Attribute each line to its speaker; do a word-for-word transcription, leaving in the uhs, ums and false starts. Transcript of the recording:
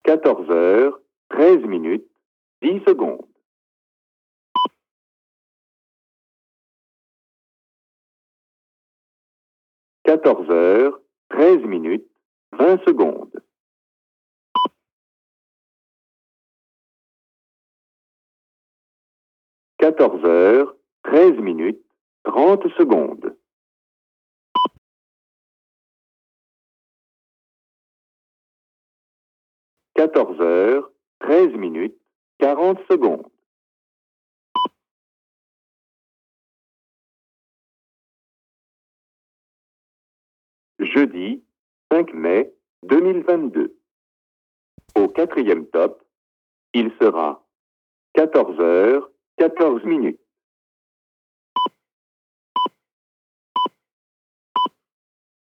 Speaker 1: quatorze heures, treize minutes, dix secondes. quatorze heures, treize minutes, vingt secondes. quatorze heures, treize minutes, trente secondes. quatorze heures, treize minutes, quarante secondes. Jeudi, cinq mai deux mille vingt-deux. Au quatrième top, il sera quatorze heures, quatorze minutes.